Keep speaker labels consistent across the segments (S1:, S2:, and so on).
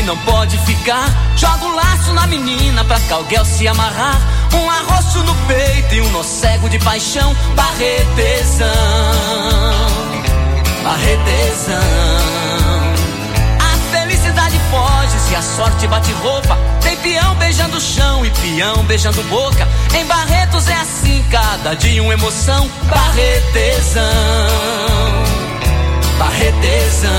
S1: não pode ficar. Joga um laço na menina pra calguel se amarrar. Um arroxo no peito e um nó cego de paixão. Barretezão, barretezão. A felicidade foge se a sorte bate roupa. Tem peão beijando o chão e peão beijando boca. Em Barretos é assim, cada dia uma emoção. Barretezão, barretezão.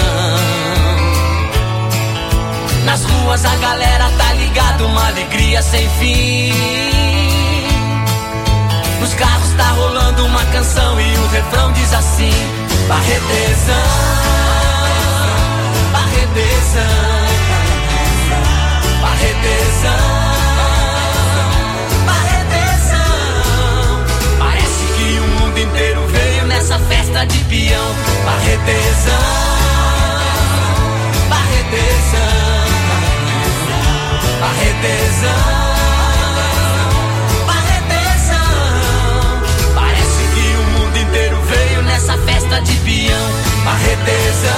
S1: Nas ruas a galera tá ligada, uma alegria sem fim. Nos carros tá rolando uma canção e o refrão diz assim: Barretezão, barretezão, barretezão, barretezão. Parece que o mundo inteiro veio nessa festa de peão. Barretezão, barretezão, barretezão, barretezão. Parece que o mundo inteiro veio nessa festa de peão. Barretezão,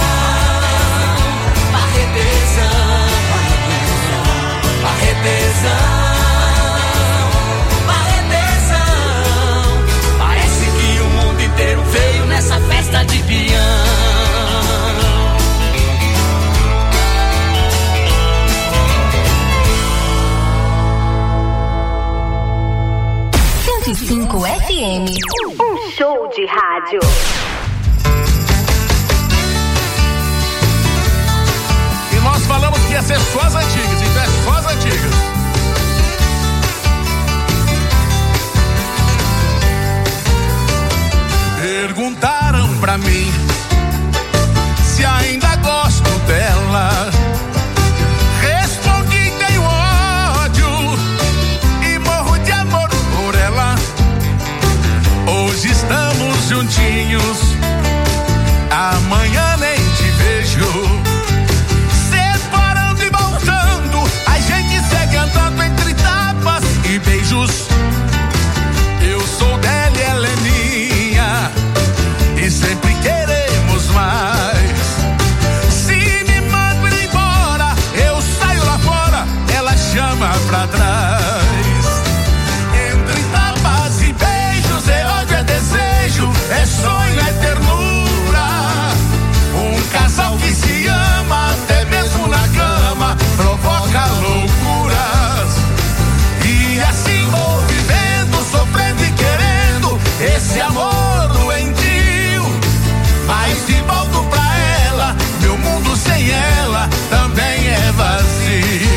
S1: barretezão, barretezão, barretezão. Parece que o mundo inteiro veio nessa festa de peão.
S2: 105 FM, um show de rádio.
S3: E nós falamos que ia ser só as antigas, então é só as antigas. Perguntaram pra mim se ainda gosto dela. Respondi: tenho ódio e morro de amor por ela. Hoje estamos juntinhos, amanhã nem te vejo. Separando e voltando, a gente segue andando entre tapas e beijos. Eu sou dela e ela é minha, e sempre queremos mais. Se me mando ir embora, eu saio lá fora, ela chama pra trás. Entre tapas e beijos, é ódio, é desejo, é sonho, é ternura. Um casal que se ama, até mesmo na cama, provoca loucuras. E assim vou vivendo, sofrendo e querendo esse amor doentio. Mas se volto pra ela, meu mundo sem ela também é vazio.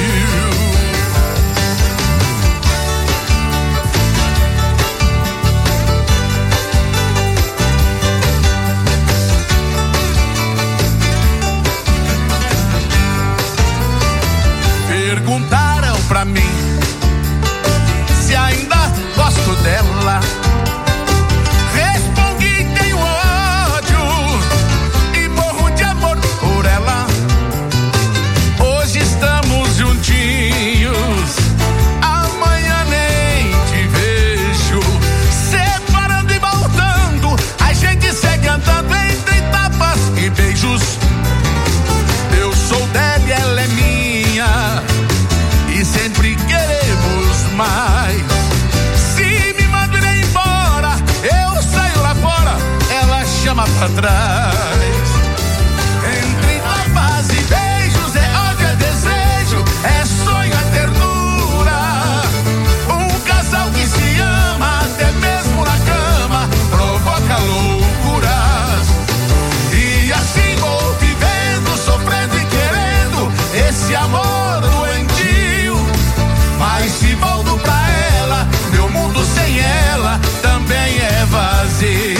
S3: Perguntaram pra mim se ainda gosto dela. Respondi: tenho ódio e morro de amor por ela. Hoje estamos juntinhos, amanhã nem te vejo. Separando e voltando, a gente segue andando entre tapas e beijos. Eu sou dela e ela é minha, e sempre queremos mais. Se me mando ir embora, eu saio lá fora, ela chama pra trás. Entre tapas e beijos, é ódio, é desejo, é sonho, é ternura. Um casal que se ama, até mesmo na cama, provoca loucuras. E assim vou vivendo, sofrendo e querendo esse amor doentio. Mas se volto pra ela, meu mundo sem ela também é vazio.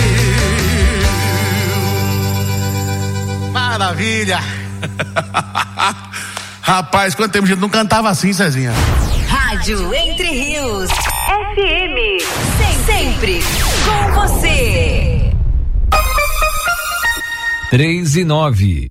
S3: Maravilha! Rapaz, quanto tempo a gente não cantava assim, Cezinha?
S2: Rádio Entre Rios FM, sempre com você.
S4: 3:09.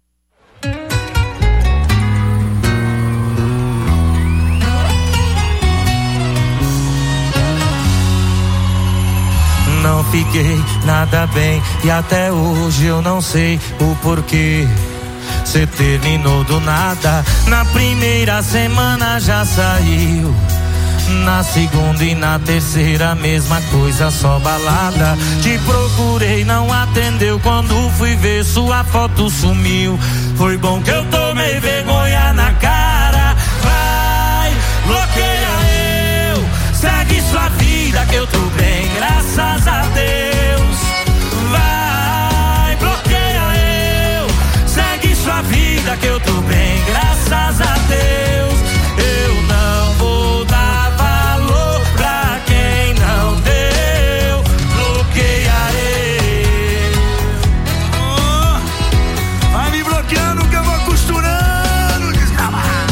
S5: Não fiquei nada bem e até hoje eu não sei o porquê. Cê terminou do nada, na primeira semana já saiu. Na segunda e na terceira, mesma coisa, só balada. Te procurei, não atendeu, quando fui ver sua foto sumiu. Foi bom que eu tomei vergonha na cara. Vai, bloqueia eu, segue sua vida que eu tô bem, graças a Deus. Vai, bloqueia eu, segue sua vida que eu tô bem, graças a Deus. Eu não vou dar valor pra quem não deu. Bloqueia eu.
S3: Vai me bloqueando que eu vou costurando, desgraçado.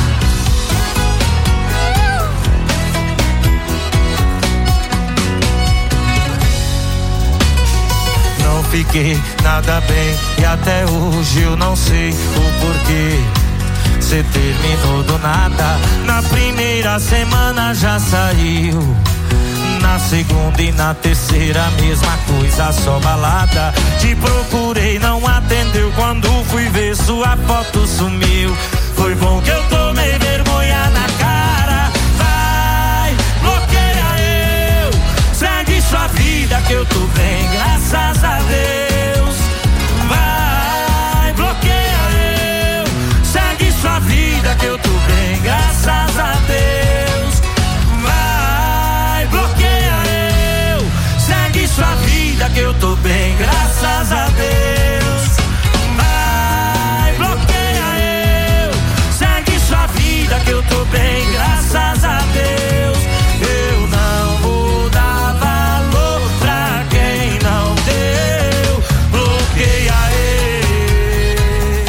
S5: Não fiquei nada bem e até hoje eu não sei o porquê. Cê terminou do nada, na primeira semana já saiu. Na segunda e na terceira, mesma coisa, só balada. Te procurei, não atendeu, quando fui ver sua foto sumiu. Foi bom que eu tomei vergonha na cara. Vai, bloqueia eu, segue sua vida que eu tô bem, graças a Deus. Vai, bloqueia eu, segue sua vida que eu tô bem, graças a Deus. Vai, bloqueia eu, segue sua vida que eu tô bem, graças a Deus. Vai, bloqueia eu, segue sua vida que eu tô bem, graças a Deus. Eu não vou dar valor pra quem não deu. Bloqueia eu.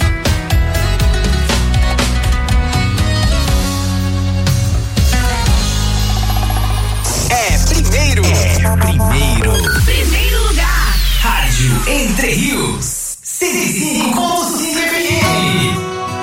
S1: É primeiro. Primeiro lugar. Rádio Entre Rios. 105,5 FM.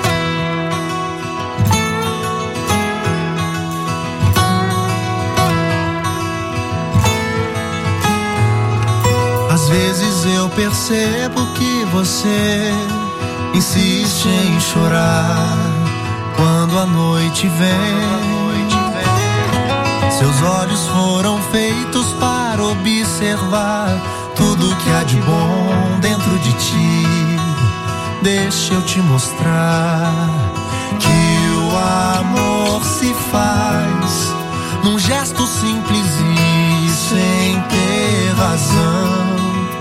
S6: Às vezes eu percebo que você insiste em chorar quando a noite vem. Seus olhos foram feitos para observar tudo que há de bom dentro de ti. Deixa eu te mostrar que o amor se faz num gesto simples e sem ter razão.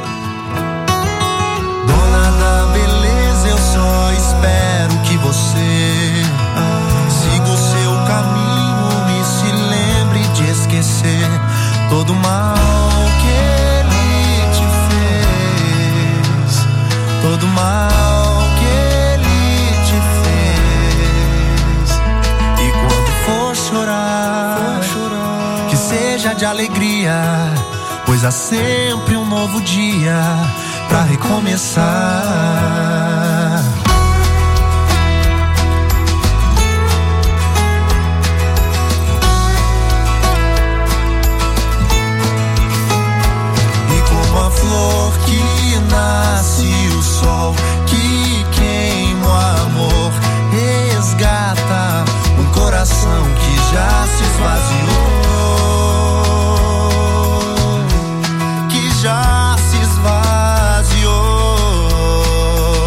S6: Dona da beleza, eu só espero que você siga o seu caminho e se lembre de esquecer todo o mal que ele te fez, todo o mal que ele te fez. E quando for chorar, que seja de alegria, pois há sempre um novo dia pra recomeçar. E como a flor que nasce, o sol que queima, o amor resgata um coração que já se esvaziou, que já se esvaziou.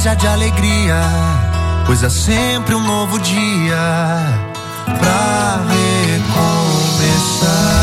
S6: seja de alegria, pois há sempre um novo dia pra recomeçar.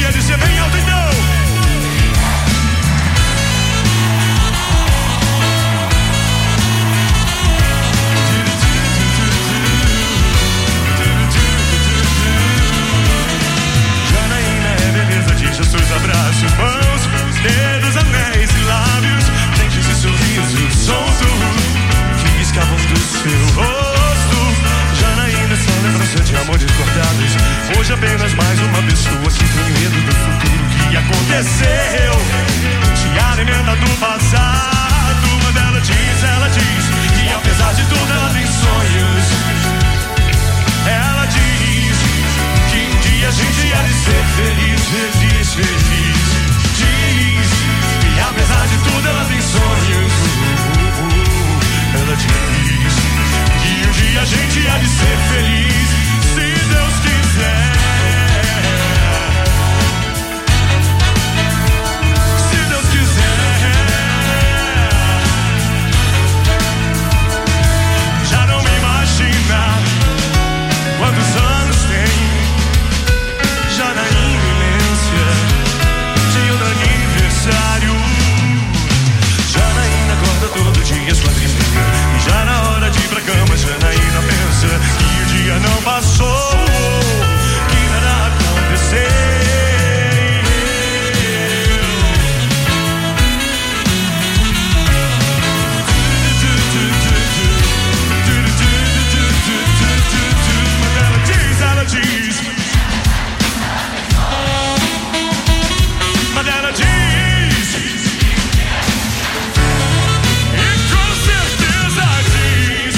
S7: Bem alto então!
S3: passado. Quando ela diz que apesar de tudo ela tem sonhos. Ela diz que um dia a gente há de ser feliz, feliz, feliz. Diz que apesar de tudo ela tem sonhos. Ela diz que um dia a gente há de ser feliz, se Deus quiser. Quantos anos tem? Já na iminência de outro aniversário. Janaína acorda todo dia às 4h30. E já na hora de ir pra cama, Janaína pensa que o dia não passou, que nada aconteceu. Ela diz, mas ela diz, e com certeza diz,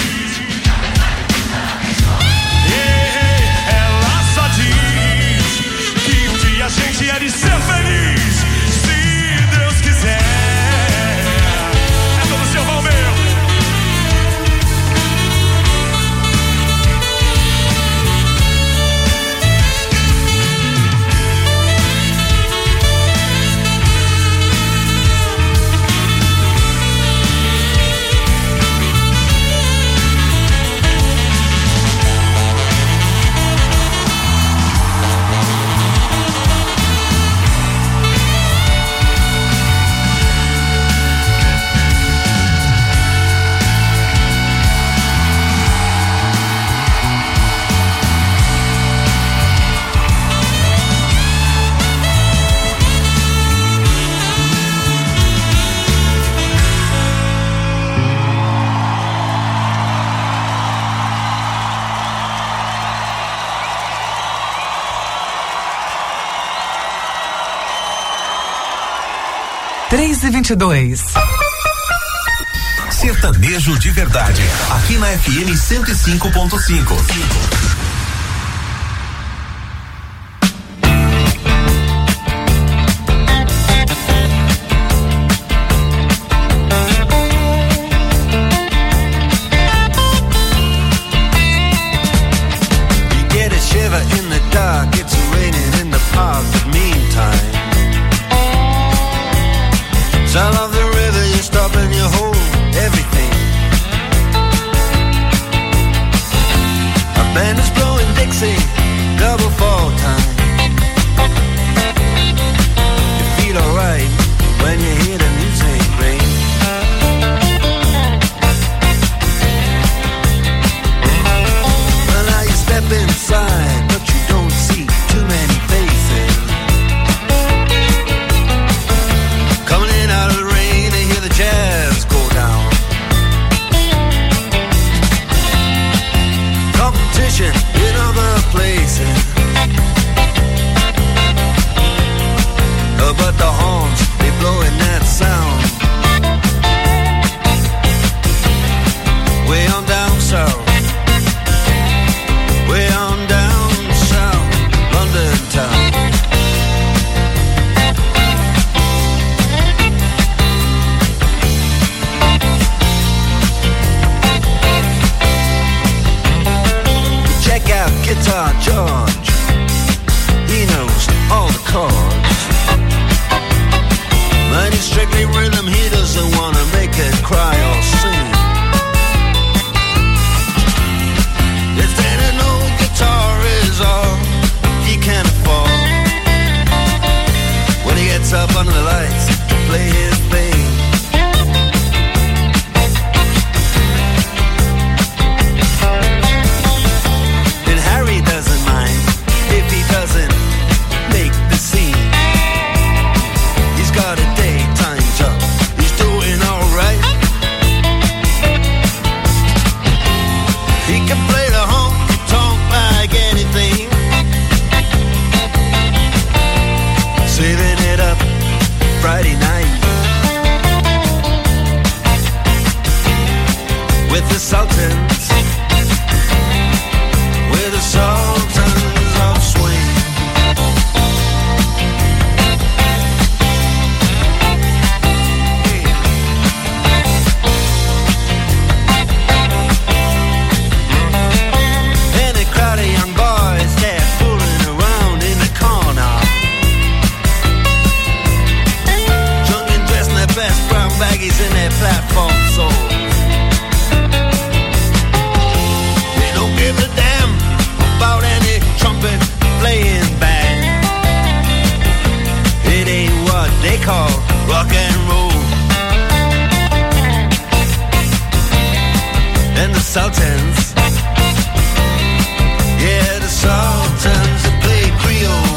S3: ela só diz que um dia a gente há de ser feliz, se Deus quiser. É todo seu Valmir.
S7: e 22.
S8: Sertanejo de verdade, aqui na FM 105.5.
S9: Friday night. they call rock and roll. And the Sultans, yeah, the Sultans play Creole.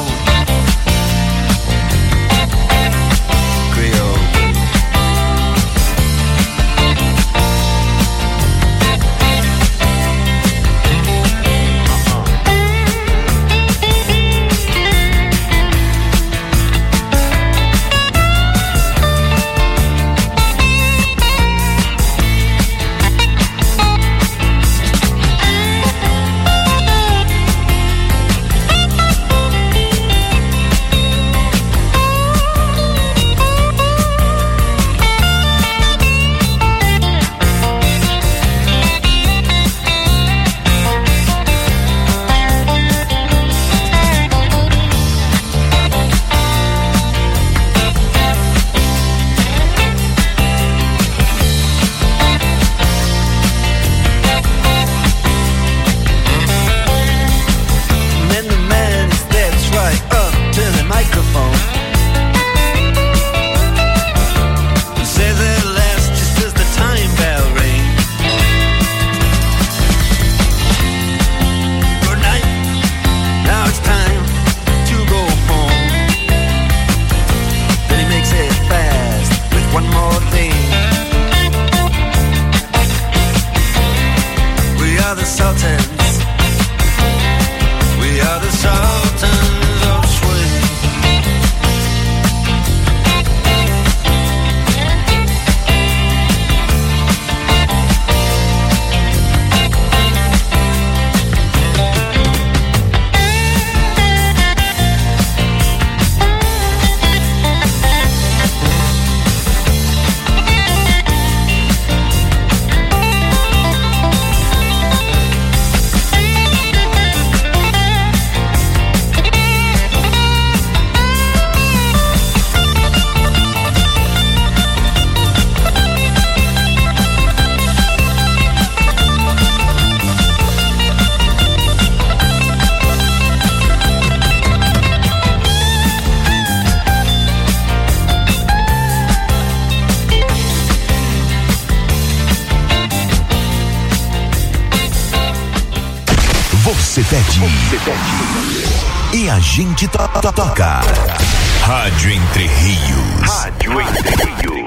S8: Você pede. E a gente toca. Rádio Entre Rios. Rádio Entre Rios.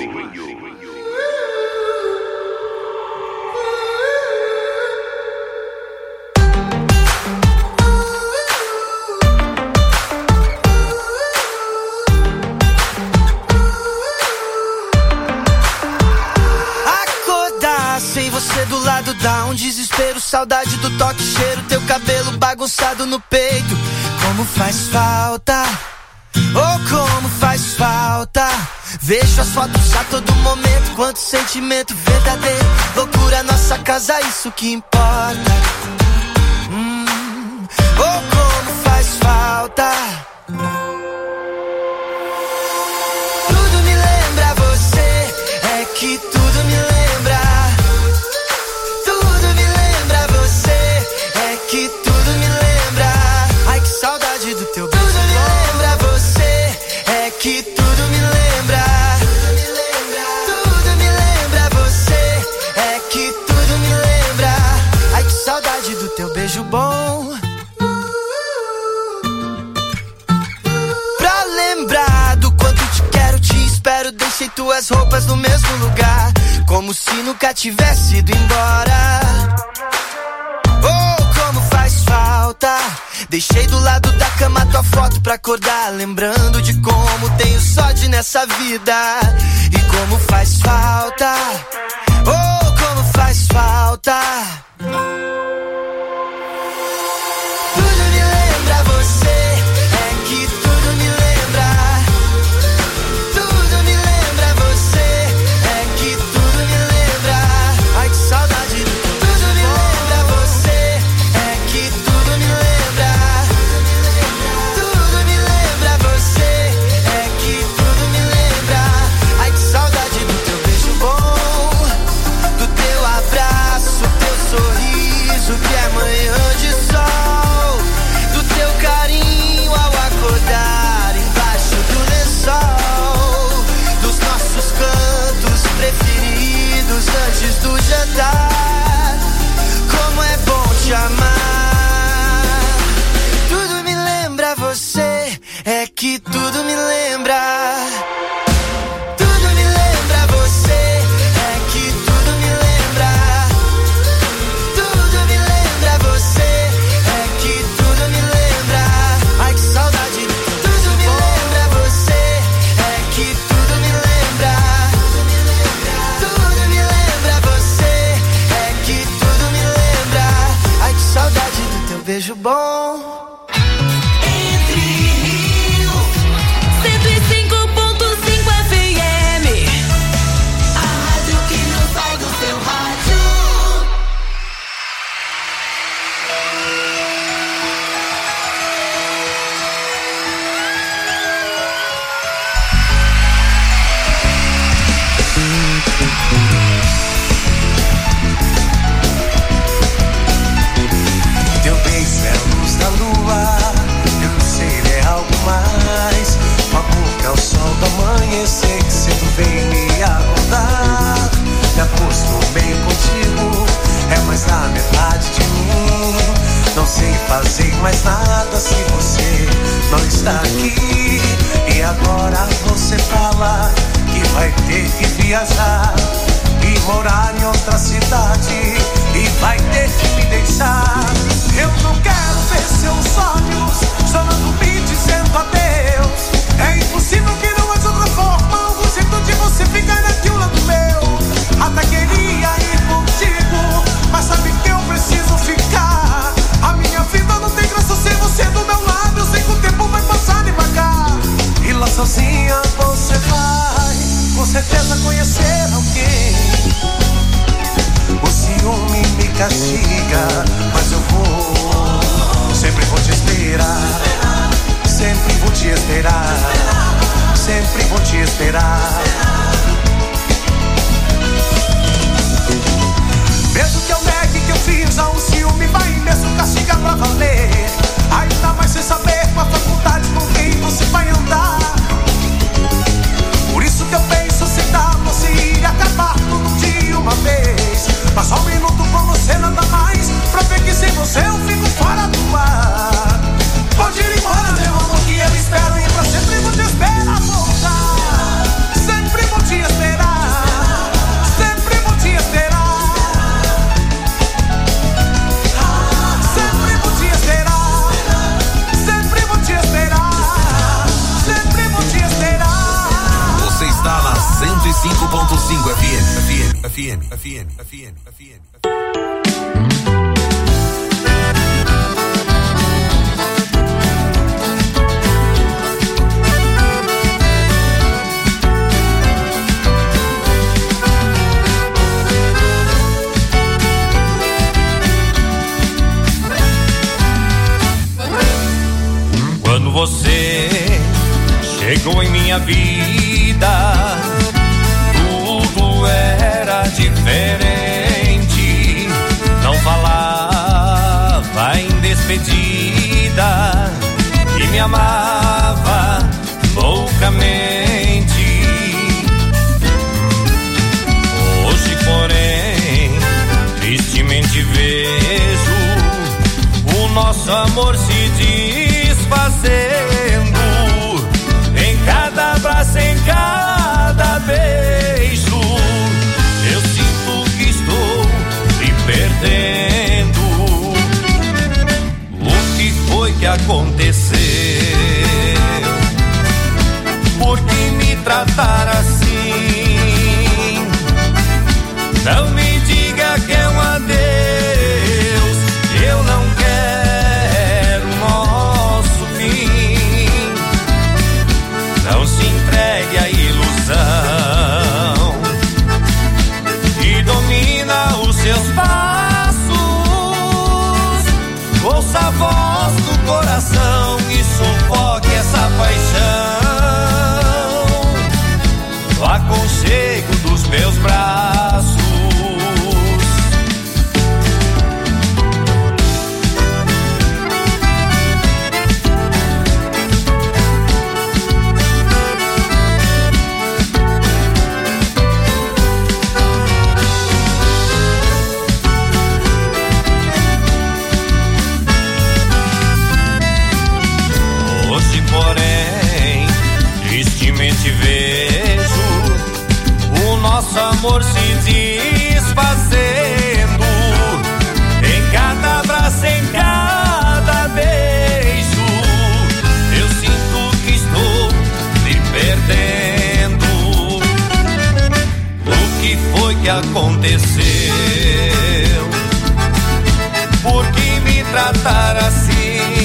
S10: Do lado dá um desespero, saudade do toque, cheiro, teu cabelo bagunçado no peito. Como faz falta, oh como faz falta. Vejo as fotos a todo momento, quanto sentimento verdadeiro. Loucura, nossa casa, isso que importa. Oh como faz falta. Tudo me lembra você, é que tudo me lembra. Que tudo me lembra. Ai que saudade do teu beijo. Tudo me lembra você. É que tudo me lembra. Tudo me lembra você. É que tudo me lembra. Ai que saudade do teu beijo bom. Pra lembrar do quanto te quero, te espero. Deixei tuas roupas no mesmo lugar, como se nunca tivesse ido embora. Deixei do lado da cama tua foto pra acordar, lembrando de como tenho sorte nessa vida. E como faz falta, oh como faz falta. Tudo me lembra você, é que tudo me lembra. Tudo me lembra você, é que tudo me lembra. Ai que saudade do teu. Tudo me lembra você, é que tudo me lembra. Sorriso. que tudo me lembra. Tudo me lembra você, é que tudo me lembra. Tudo me lembra você, é que tudo me lembra. Ai, que saudade. Tudo me lembra você, é que tudo me lembra. Tudo me lembra você, é que tudo me lembra. Ai, que saudade do teu beijo bom.
S9: Ao sol do amanhecer que cedo vem me acordar. Me acostumei contigo, é mais da metade de mim. Não sei fazer mais nada se você não está aqui. E agora você fala que vai ter que viajar e morar em outra cidade e vai ter que me deixar. Eu não quero ver seus olhos chorando me dizendo adeus. É impossível que não haja outra forma. O jeito de você ficar aqui ao lado meu. Até queria ir contigo, mas sabe que eu preciso ficar. A minha vida não tem graça sem você do meu lado. Eu sei que o tempo vai passar devagar. E lá sozinha você vai, com certeza conhecer alguém. O ciúme me castiga, mas eu vou, sempre vou te esperar. Sempre vou te esperar, sempre vou te esperar. Mesmo que eu negue que eu fiz, o ciúme vai mesmo castigar pra valer. Ainda mais sem saber com a faculdade com quem você vai andar. Por isso que eu penso se dá, você ir acabar tudo de uma vez. Mas só um minuto com você nada mais, pra ver que sem você eu fico fora do ar. Pode ir embora, meu amor, que eu espero e pra sempre vou te esperar voltar. Sempre vou te esperar, sempre vou te esperar. Sempre vou te esperar, sempre vou te esperar, sempre vou te esperar.
S8: Você está na 105.5 FM.
S5: Quando você chegou em minha vida, tudo era diferente. Não falava em despedida e me amava loucamente. Hoje, porém, tristemente vejo o nosso amor se desfazendo em cada abraço, em cada beijo. Eu sinto que estou me perdendo. O que foi que aconteceu? Por que me tratar assim? Não me diga que é um adeus. Eu não quero nosso fim. Não se entregue à ilusão que domina os seus passos. Ouça a voz do coração e sufoque essa paixão. dificilmente vejo o nosso amor se desfazendo em cada abraço, em cada beijo. Eu sinto que estou me perdendo. O que foi que aconteceu? Por que me tratar assim?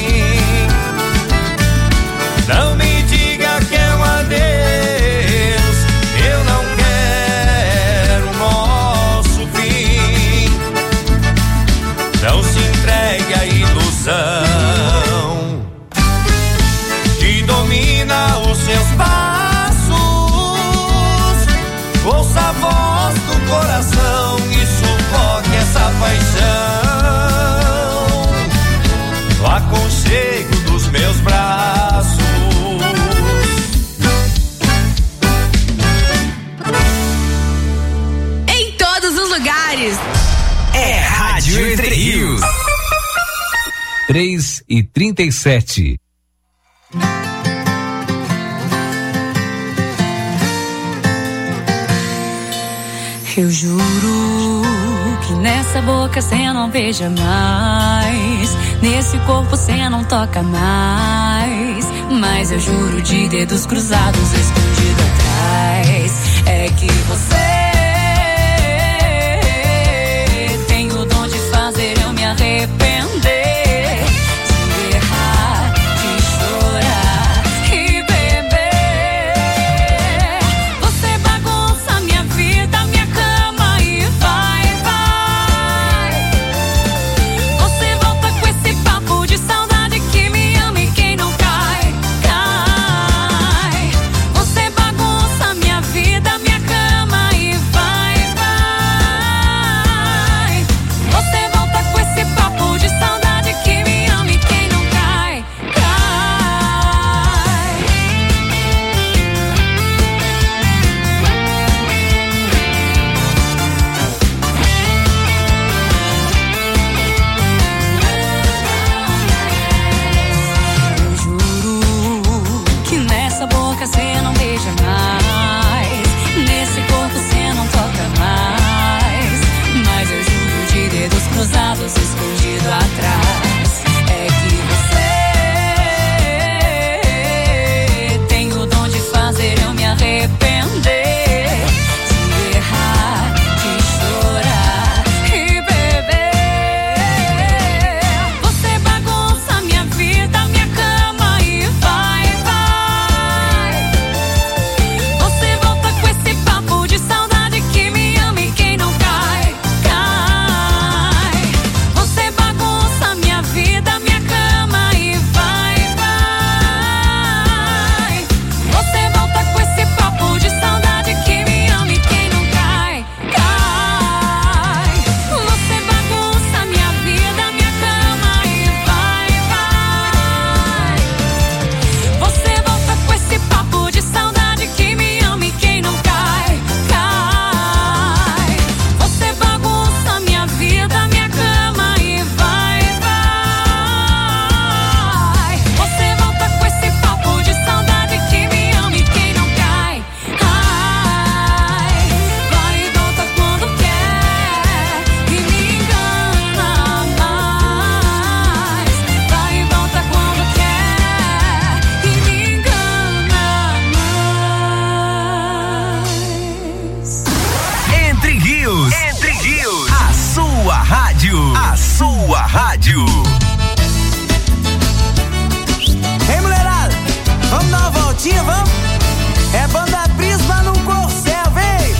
S5: Não me diga que é um adeus, eu não quero o nosso fim. Não se entregue à ilusão que domina os seus passos. Ouça a voz do coração e sufoque essa paixão no aconchego dos meus braços.
S11: Em todos os lugares.
S4: É Rádio Entre Rios. 3h37.
S12: Eu juro que nessa boca cê não beija mais, nesse corpo cê não toca mais. Mas eu juro de dedos cruzados escondido atrás, é que você tem o dom de fazer eu me arrepender, de errar, de chorar e beber. Você bagunça minha vida, minha cama e vai, vai. Você volta com esse papo de saudade que me ama e quem não cai, cai. Você bagunça minha vida, minha cama e vai, vai. Você volta com esse papo de saudade que me ama e quem não cai, eu juro que nessa boca cê não beija mais, nesse corpo cê não toca mais. Mas eu juro de dedos cruzados escondido atrás, é que você tem o dom de fazer eu me arrepender, de errar, de chorar e beber. Você bagunça minha vida, minha cama e vai, vai. Você volta com esse papo de saudade que me ama e quem não cai, cai. Você bagunça minha vida, minha cama e vai, vai. Você volta com esse papo de saudade que me ama e quem não cai, cai. Você bagunça minha vida, minha cama e vai, vai. Você volta com esse papo de saudade que me ama e quem não cai, cai. Você bagunça minha vida, minha cama e vai, vai. Você volta com esse papo de saudade que me ama e quem não cai, cai. Vai e volta quando quer e me engana mais. Vai e volta quando quer e me engana mais.
S8: Entre Rios. Entre Rios. A sua rádio. A sua rádio.
S10: Ei, mulherada, vamos dar uma voltinha, vamos? É banda Prisma no Corcel, vem!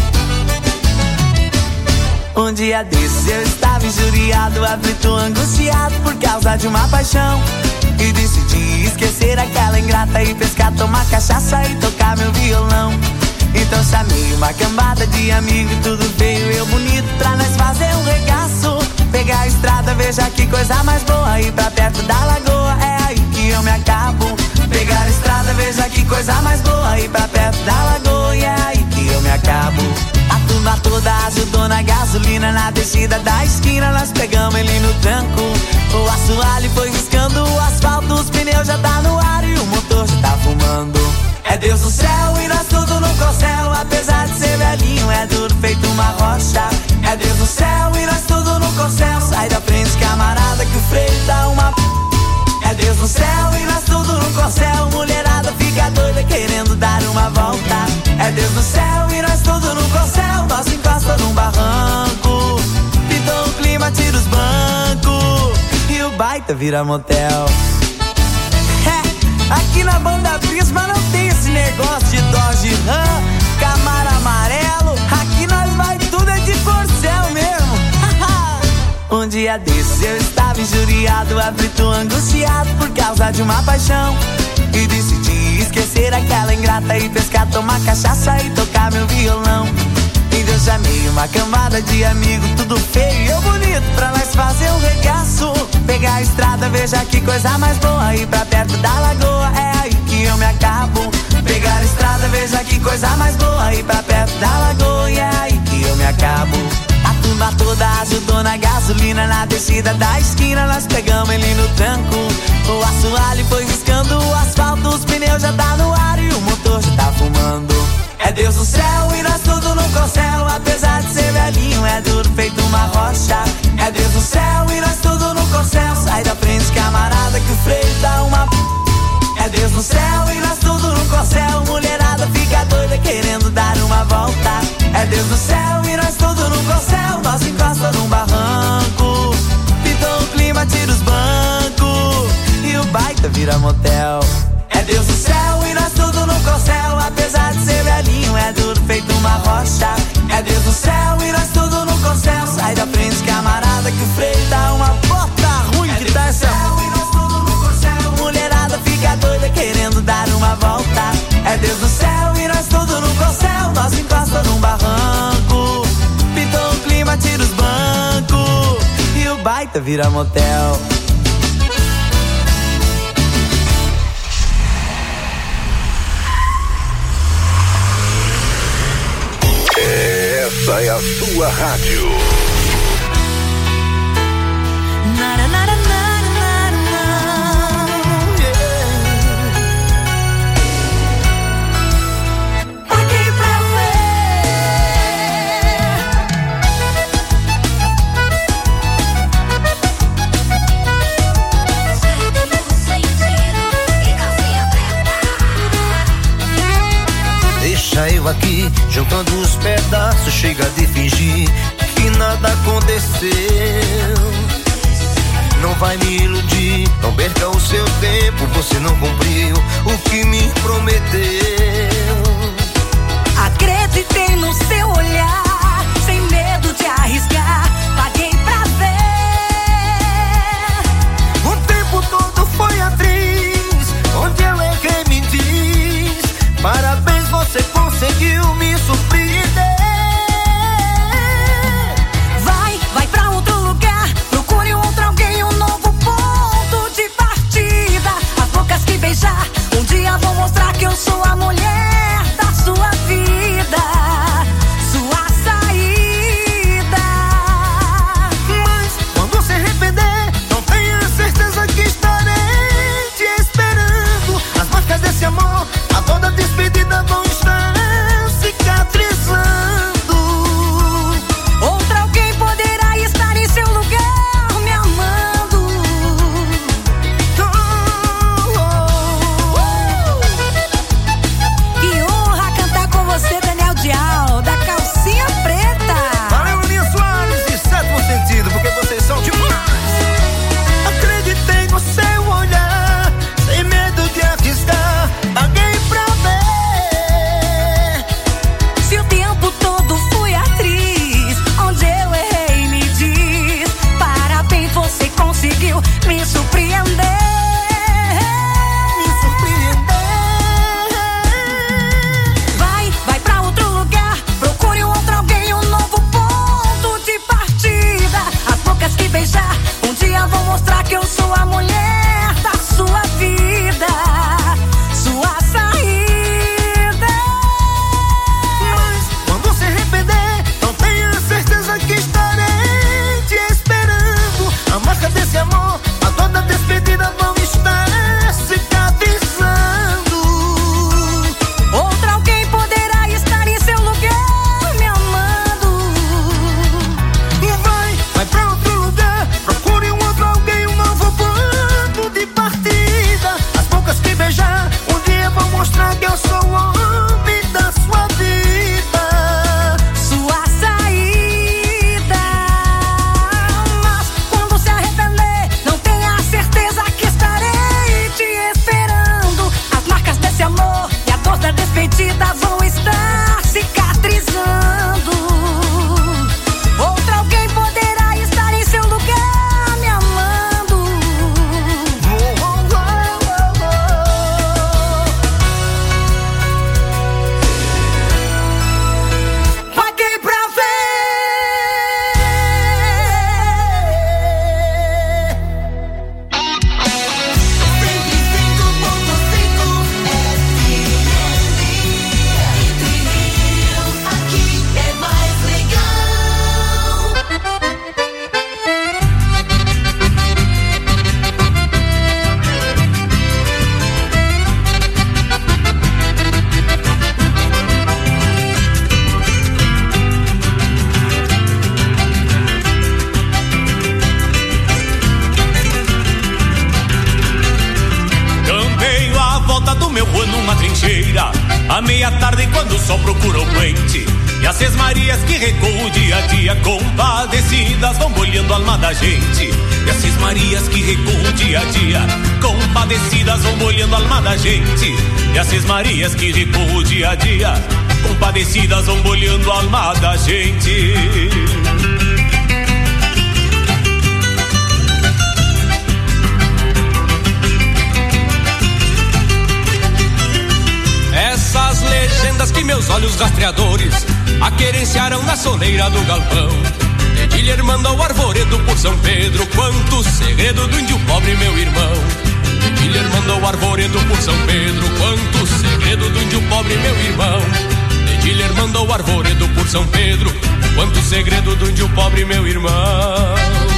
S10: Um dia desses eu estava injuriado, aflito, angustiado por causa de uma paixão. E decidi esquecer aquela ingrata e pescar, tomar cachaça e tocar meu violão. Então chamei uma cambada de amigo, tudo veio eu bonito pra nós fazer um regaço. Pegar a estrada, veja que coisa mais boa, ir pra perto da lagoa, é aí que eu me acabo. Pegar a estrada, veja que coisa mais boa, ir pra perto da lagoa, e é aí que eu me acabo. A turma toda ajudou na gasolina, na descida da esquina nós pegamos ele no tranco. O assoalho foi riscando o asfalto, os pneus já tá no ar e o motor já tá fumando. É Deus no céu e nós tudo no corcel. Apesar de ser velhinho, é duro feito uma rocha. É Deus no céu e nós tudo no corcel. Sai da frente, camarada, que o freio dá uma p. É Deus no céu e nós tudo no corcel. Mulherada fica doida querendo dar uma volta. É Deus no céu e nós tudo no corcel. Nós encosta num barranco, pintou o clima, tira os bancos e o baita vira motel. Aqui na banda Prisma não tem esse negócio de Dodge Ram, Camaro amarelo. Aqui nós vai tudo é de corcel mesmo. Um dia desses eu estava injuriado, aflito, angustiado por causa de uma paixão. E decidi esquecer aquela ingrata e pescar, tomar cachaça e tocar meu violão. Então eu chamei uma cambada de amigo, tudo feio e eu bonito, pra nós fazer um regaço. Pegar a estrada, veja que coisa mais boa, ir pra perto da lagoa, é aí que eu me acabo. Pegar a estrada, veja que coisa mais boa, ir pra perto da lagoa, é aí que eu me acabo. A turma toda ajudou na gasolina, na descida da esquina nós pegamos ele no tranco. O assoalho foi riscando o asfalto, os pneus já tá no ar e o motor já tá fumando. É Deus no céu e nós tudo no corcel. Apesar de ser velhinho, é duro feito uma rocha. É Deus no céu e nós tudo no corcel. Sai da frente, camarada, que o freio dá uma p. É Deus no céu e nós tudo no corcel. Mulherada fica doida querendo dar uma volta. É Deus no céu e nós tudo no corcel. Nós encosta num barranco, pintou o clima, tira os bancos e o baita vira motel. É Deus no céu e nós tudo no corcel. Apesar de ser velhinho, é duro feito uma rocha. É Deus no céu e nós tudo no corcel. Sai da frente, camarada, que o freio dá uma bota ruim que tá essa. É Deus no céu e nós tudo no corcel. Mulherada fica doida querendo dar uma volta. É Deus no céu e nós tudo no corcel. Nós encosta num barranco, pintou o clima, tira os bancos e o baita vira motel.
S8: Essa é a sua rádio.
S12: Paguei pra
S6: Deixa eu aqui, juntando os pedaços, chega de fingir que nada aconteceu. Não vai me iludir, não perca o seu tempo, você não cumpriu o que me prometeu.
S12: Acreditei no seu olhar, sem medo de arriscar, paguei pra ver.
S6: O tempo todo foi atriz, onde eu errei me diz. Parabéns, você conseguiu me surpreender.
S12: Vai pra outro lugar, procure outro alguém, um novo ponto de partida. As bocas que beijar, um dia vou mostrar que
S13: feridas vão estar cicatrizando. Outra alguém poderá estar em seu lugar me amando. Paguei pra
S14: à meia tarde quando o sol procura o poente, e as seis Marias que recuam dia a dia compadecidas vão bolhando a alma da gente. E as seis Marias que recuam dia a dia compadecidas vão bolhando a alma da gente. E as seis Marias que recuam dia a dia compadecidas vão bolhando a alma da gente.
S15: Essas legendas que meus olhos rastreadores aquerenciaram na soleira do galpão. Dedilha manda o arvoredo por São Pedro, quanto segredo do índio pobre, meu irmão. Dedilha manda o arvoredo por São Pedro, quanto segredo do índio pobre, meu irmão. Dedilha manda o arvoredo por São Pedro, quanto segredo do índio pobre, meu irmão.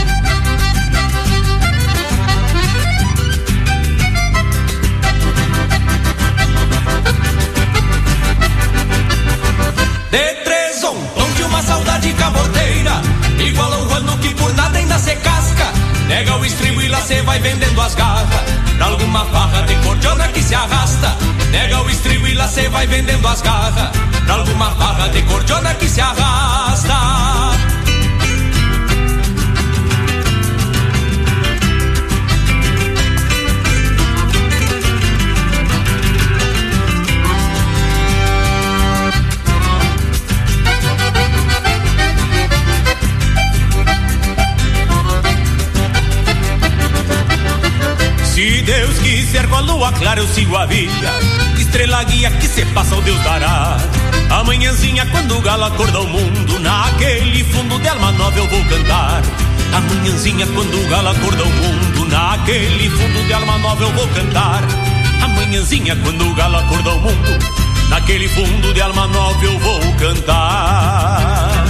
S14: De três ontem de uma saudade cabordeira, igual a um rano que por nada ainda se casca. Nega o estribo e lá cê vai vendendo as garras pra alguma farra de cordiona que se arrasta. Nega o estribo e lá cê vai vendendo as garras pra alguma farra de cordiona que se arrasta. Se Deus quiser com a lua clara eu sigo a vida, estrela guia que se passa o Deus dará. Amanhãzinha quando o galo acorda o mundo, naquele fundo de alma nova eu vou cantar. Amanhãzinha quando o galo acorda o mundo, naquele fundo de alma nova eu vou cantar. Amanhãzinha quando o galo acorda o mundo, naquele fundo de alma nova eu vou cantar.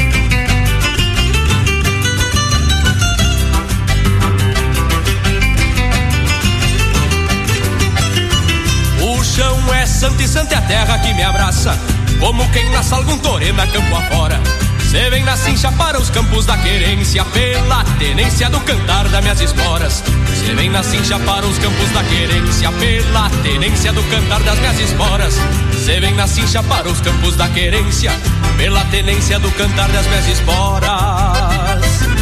S14: O chão é santo e santa é a terra que me abraça, como quem nasce algum torena campo afora. Cê vem na cincha para os campos da querência, pela tenência do cantar das minhas esporas. Cê vem na cincha para os campos da querência, pela tenência do cantar das minhas esporas. Cê vem na cincha para os campos da querência, pela tenência do cantar das minhas esporas.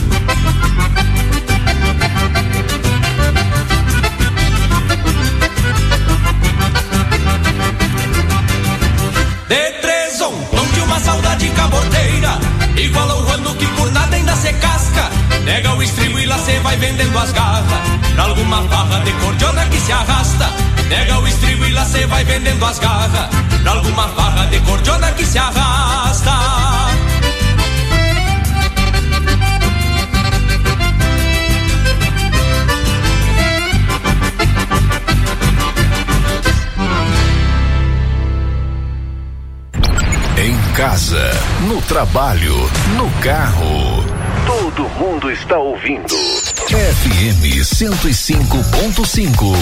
S14: De três onde uma saudade cabordeira, igual a um rano que por nada ainda se casca. Nega o estribo e lá cê vai vendendo as garras pra alguma farra de cordiona que se arrasta. Nega o estribo e lá cê vai vendendo as garras pra alguma farra de cordiona que se arrasta.
S16: Em casa, no trabalho, no carro. Todo mundo está ouvindo. FM 105.5.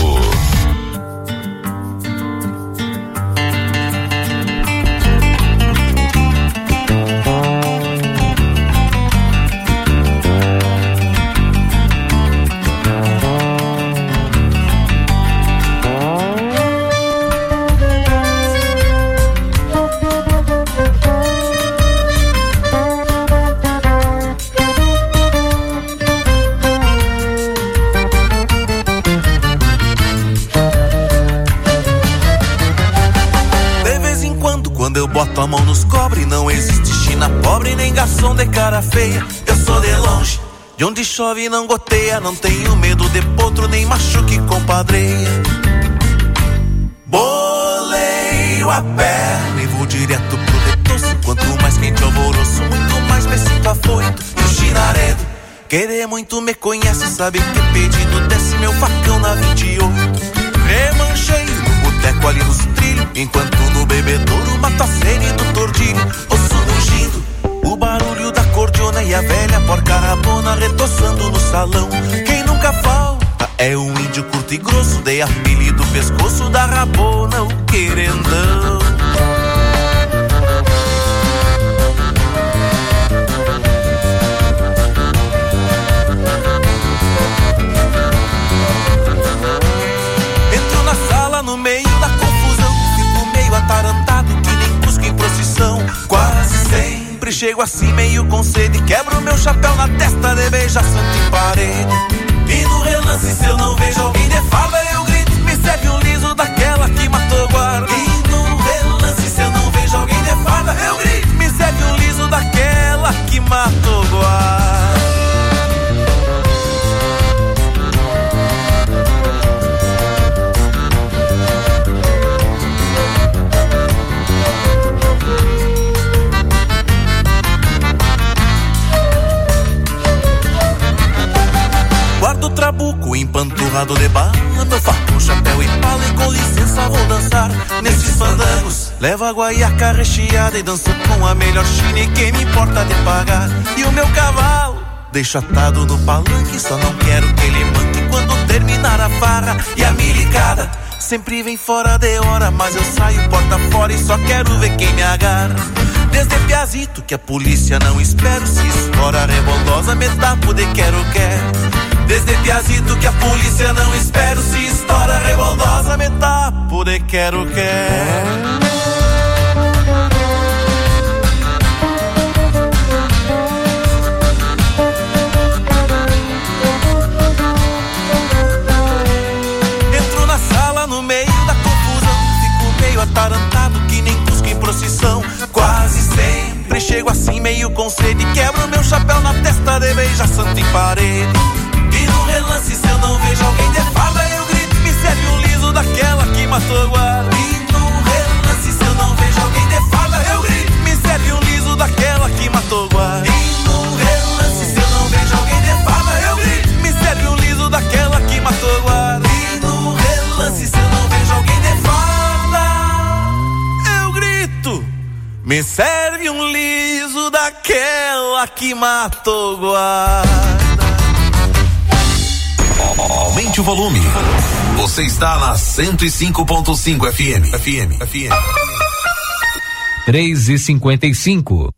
S6: Quando eu boto a mão nos cobre, não existe China pobre, nem garçom de cara feia. Eu sou de longe, de onde chove não goteia. Não tenho medo de potro, nem machuque compadreia. Boleio a perna e vou direto pro retoço. Quanto mais quente o alvoroço, muito mais me sinto afoito. E o chinaredo, querer muito me conhece, sabe que pedido desce meu facão na 28. Remancheio no boteco ali nos trilhos, enquanto no bebedouro mato a sede do tordilho. Osso rugindo, o barulho da cordiona e a velha porca rabona retoçando no salão. Quem nunca falta é um índio curto e grosso, dei apelido pescoço da rabona, o querendão. Entro na sala no meio da confusão, fico meio atarantado que nem cusco em procissão. Quase sempre chego assim meio com sede, quebro meu chapéu na testa de beija santo em parede. E no relance, se eu não vejo alguém de farda, eu grito, me serve um liso daquela que matou guarda. E no relance, se eu não vejo alguém de farda, eu grito, me serve um liso daquela que matou guarda. Guardo o trabuco empanturrado de bala, meu facão, chapéu e pala, e com licença vou dançar nesses fandangos. Levo a guaiaca recheada e danço com a melhor china, e quem me importa de pagar. E o meu cavalo deixo atado no palanque, só não quero que ele manque quando terminar a farra. E a milicada sempre vem fora de hora, mas eu saio porta fora e só quero ver quem me agarra. Desde piazito que a polícia não espero, se estoura reboldosa me dá poder quero. Desde piazito que a polícia não espero, se estoura reboldosa me dá poder quero. Entro na sala no meio da confusão, fico meio atarantado que nem cusco em procissão. Quase sempre chego assim meio com sede, quebro meu chapéu na testa de beija santo em parede. E no relance, se eu não vejo alguém de farda, eu grito, me serve um liso daquela que matou guarda. E no relance, se eu não vejo alguém de farda, eu grito, me serve um liso daquela que matou guarda. E no relance, se eu não vejo alguém de farda, eu grito, me serve um liso daquela que matou guarda. E no relance, se eu não vejo alguém de farda, eu grito, me serve um liso daquela que matou guarda.
S16: Aumente o volume. Você está na 105.5 FM.
S4: 3h55.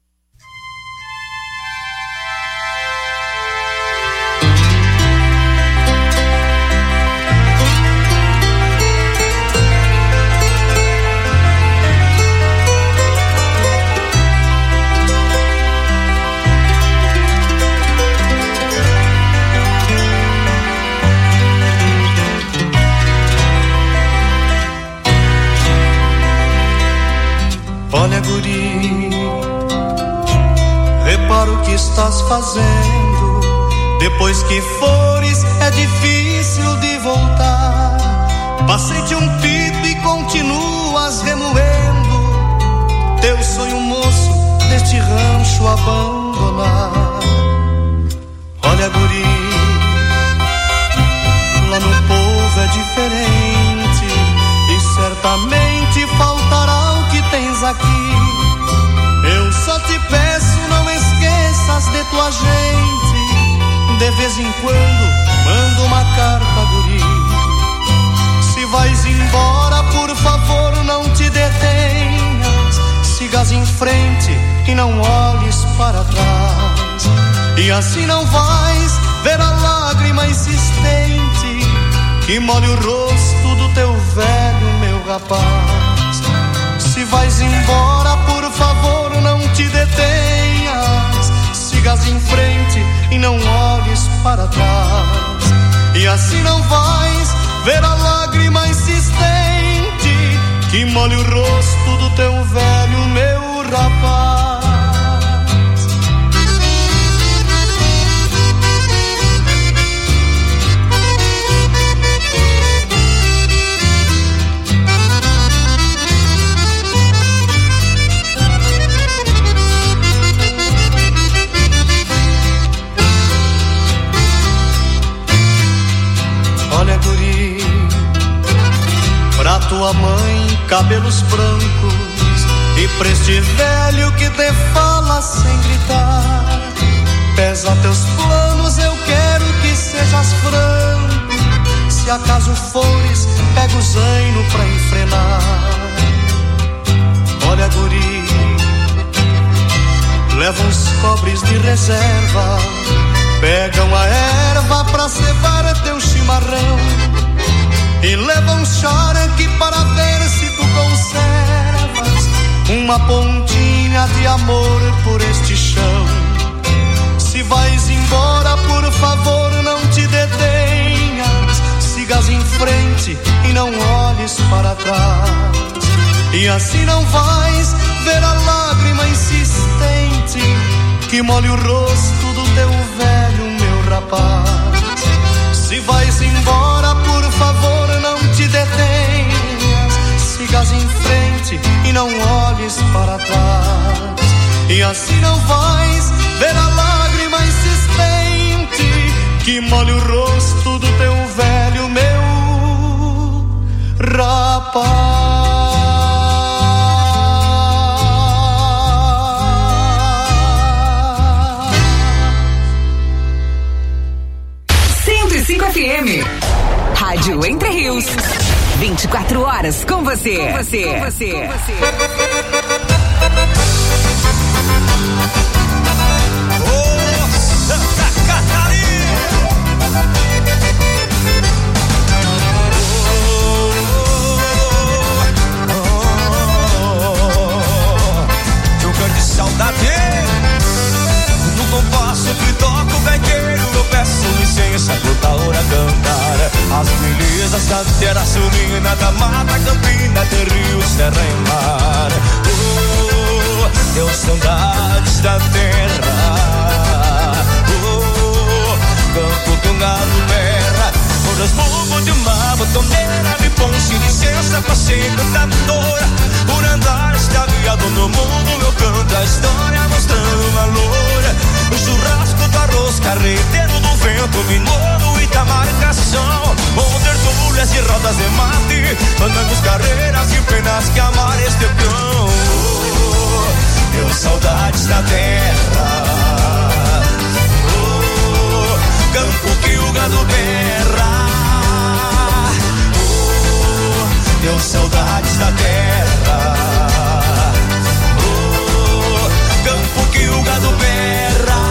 S6: Olha, guri, repara o que estás fazendo. Depois que fores é difícil de voltar. Passei-te um pito e continuas remoendo teu sonho moço deste rancho abandonar. Olha, guri, lá no povo é diferente e certamente faltará o que tens aqui. Eu só te peço, não esqueças de tua gente. De vez em quando mando uma carta, guri. Se vais embora, por favor, não te detenhas. Sigas em frente e não olhes para trás. E assim não vais ver a lágrima insistente que molhe o rosto do teu velho, meu rapaz. Se vais embora, por favor, não te detenhas. Sigas em frente e não olhes para trás. E assim não vais ver a lágrima insistente que molhe o rosto do teu velho, cabelos brancos, e pra este velho que te fala sem gritar, pesa teus planos, eu quero que sejas franco. Se acaso fores, pega o zaino pra enfrenar. Olha, guri, leva uns cobres de reserva, pega uma erva pra cevar teu chimarrão, e leva um charque para ver se tu conservas uma pontinha de amor por este chão. Se vais embora, por favor, não te detenhas, sigas em frente e não olhes para trás. E assim não vais ver a lágrima insistente que molhe o rosto do teu velho, meu rapaz. Se vais embora, por favor, não te detenhas, sigas em frente e não olhes para trás. E assim não vais ver a lágrima insistente que molhe o rosto do teu velho, meu rapaz.
S7: 105 FM. Rádio Entre Rios. 24 horas com você. Com você. Com você. Com você.
S17: Santa Catarina. Jogo de saudade. No compasso que toco o gaiteiro, eu peço licença por da hora cantar as belezas da terra sulina, da mata campina, de rio, serra e mar. Deu saudades da terra, campo de um gado terra, por as bugos de uma botoneira, me põe-se licença pra ser cantadora, por andar estaviado no mundo, meu canto a história mostrando uma loura, o churrasco do arroz, carreteiro do vento, minoro e da marcação, com tertúlias e rodas de mate, andando carreiras e penas que amar este peão. Deu saudades da terra, campo que o gado berra. Deu saudades da terra, campo que o gado berra.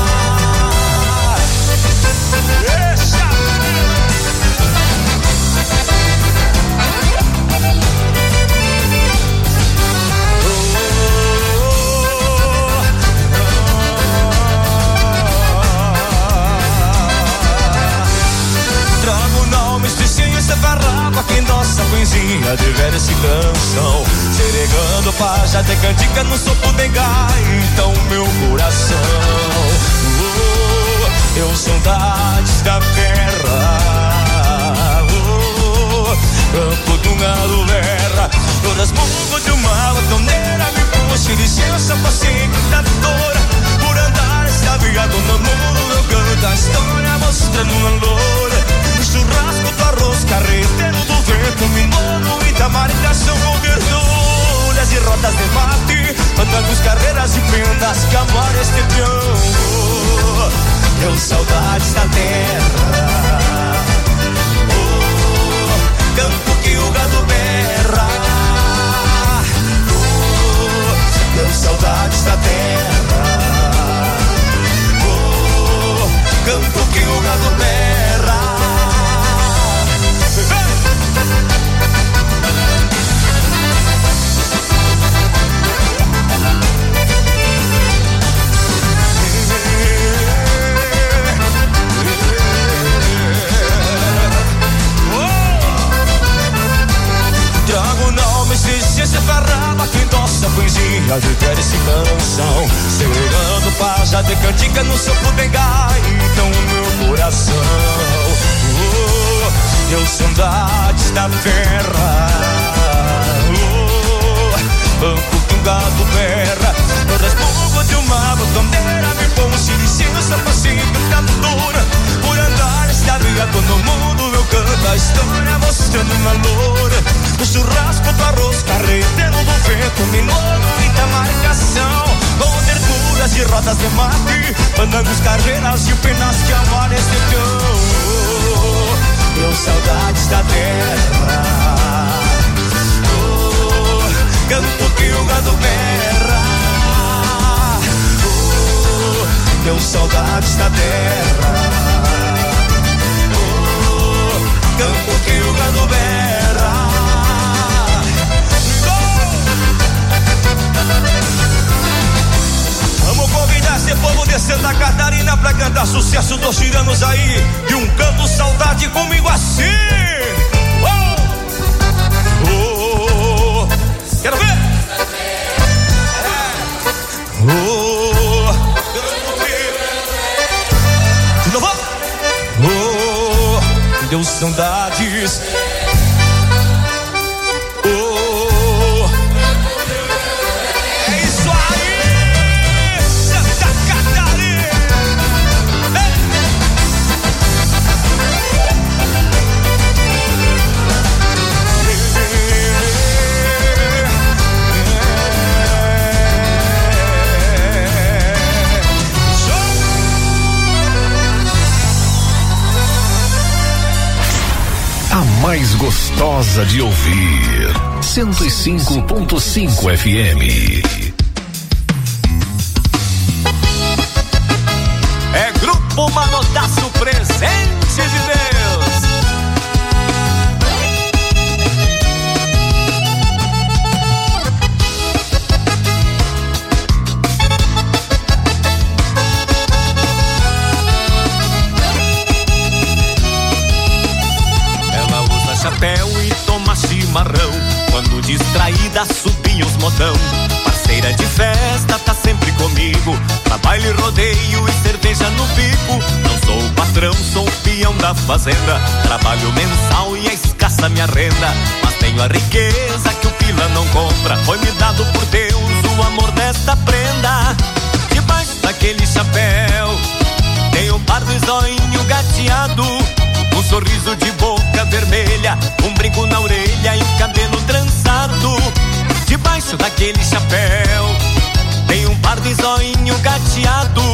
S17: Farrapa que nossa coisinha de velha se canção, seregando paja de cantica no sopo de gaita o meu coração. Eu saudades da terra, campo de um galo berra, todas mungos de uma botoneira, me puxe licença pra ser cantadora, por andar estaviado no mundo, eu canto a história mostrando uma loura, churrasco do arroz, carreteiro do vento, minoro e da marcação, com verdulhas e rodas de mate, andando carreiras e pendas que amar este peão. Deu saudades da terra, campo que o gado berra. Deu saudades da terra, campo que o gado berra. Trago nome, se farraba que endossa poesia de velha esse canção, segurando paja de cantica no sopo de gaita o meu coração. Deu saudades da terra, banco que um gado berra, todas bugos de uma botoneira, me põe-se licença pra ser cantadora, por andar estaviado no mundo, eu canto a história mostrando uma loura, O churrasco do arroz carreteiro do vento, minuano e da marcação. Com aberturas de rodas de mate, bandangos, carreiras e penas que amaneceu. Deu saudades da terra, campo que o gado berra. Deu saudades da terra, campo que o gado berra. Vamos convidar esse povo de Santa Catarina pra cantar sucesso dos tiranos aí. E um canto saudade comigo assim. Quero ver! De novo! Deu saudades. É isso aí! Santa Catarina!
S16: A mais gostosa de ouvir. 105.5 FM.
S17: É Grupo Manotaço, presente de Deus.
S18: Chapéu e toma chimarrão, quando distraída subia os modão. Parceira de festa, tá sempre comigo, pra baile, rodeio e cerveja no bico. Não sou o patrão, sou o peão da fazenda, trabalho mensal e é escassa minha renda. Mas tenho a riqueza que o pila não compra, foi me dado por Deus o amor desta prenda. Debaixo daquele chapéu tem um par de zoinho gateado, um sorriso de boca vermelha, um brinco na orelha e um cabelo trançado. Debaixo daquele chapéu tem um par de zoinho gateado,